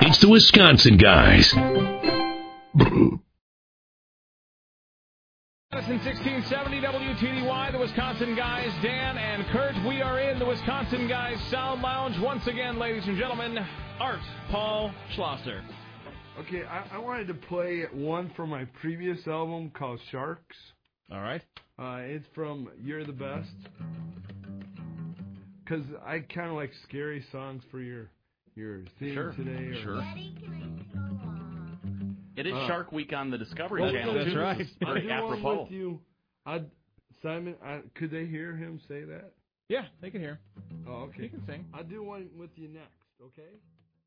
It's the Wisconsin Guys. Madison 1670 WTDY, the Wisconsin Guys, Dan and Kurt. We are in the Wisconsin Guys Sound Lounge once again, ladies and gentlemen. Art Paul Schlosser. Okay, I wanted to play one from my previous album called Sharks. All right. It's from You're the Best. Because I kind of like scary songs for your theme today. Sure. It is Shark Week on the Discovery Channel. That's right. I'll apropos. one with you. Simon, could they hear him say that? Yeah, they can hear. Oh, okay. He can sing. I'll do one with you next, okay?